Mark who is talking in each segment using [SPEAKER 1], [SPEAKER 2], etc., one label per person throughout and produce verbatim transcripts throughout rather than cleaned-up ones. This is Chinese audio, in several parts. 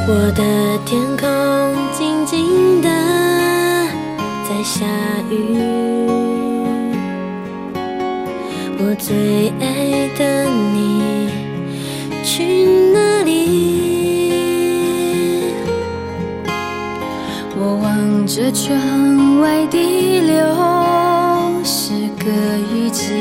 [SPEAKER 1] 我的天空静静的在下雨，我最爱的你去哪里？
[SPEAKER 2] 我望着窗外滴流，是个雨季，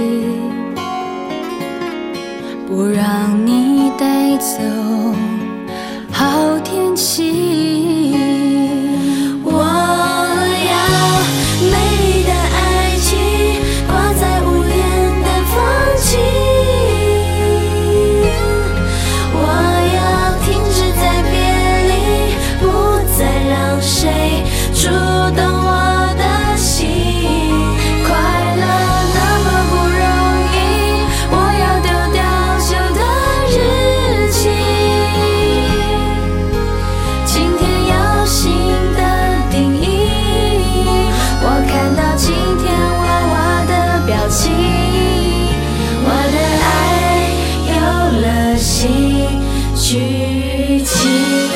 [SPEAKER 2] 不让你带走好天气。
[SPEAKER 1] 我要美丽的爱情挂在无言的风景，我要停止在别离，不再让谁触动我的心。快乐那么不容易，我要丢掉旧的日记。今天有新的定义，我看到今天娃娃的表情，我的爱有了新剧情。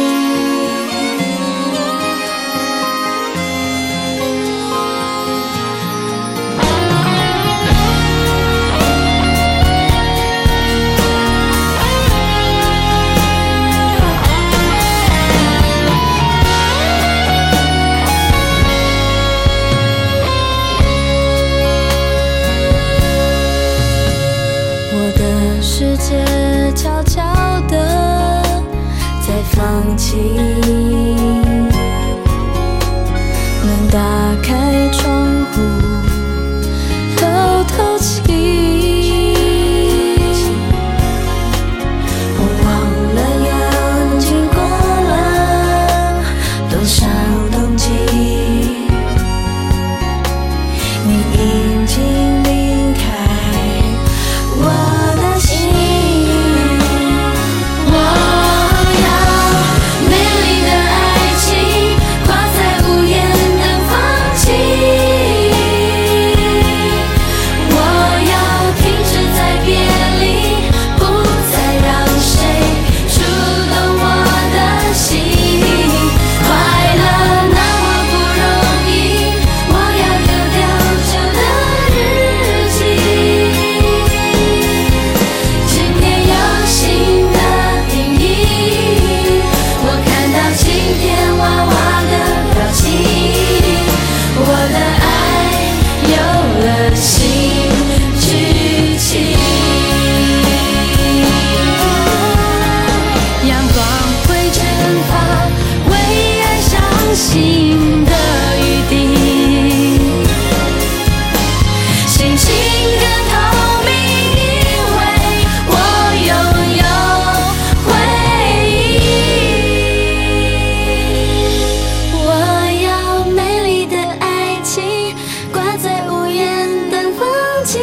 [SPEAKER 1] 我的世界悄悄地在放晴，门打开，窗户透透气。我忘了又经过了多少冬季，你已经离开我的心。我要美丽的爱情挂在无言的风景，我要停止在别离，不再让谁触动我的心。快乐那么不容易，我要丢掉旧的日记。今天有新的定义，我看到今天娃娃的表情，我的爱有了新剧情。
[SPEAKER 2] 阳光会蒸发为爱伤心的余地，心情更透明，因为我拥有回忆。
[SPEAKER 1] 我要美丽的爱情挂在无言的风景，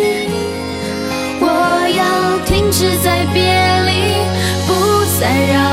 [SPEAKER 1] 我要停止在别离，不再让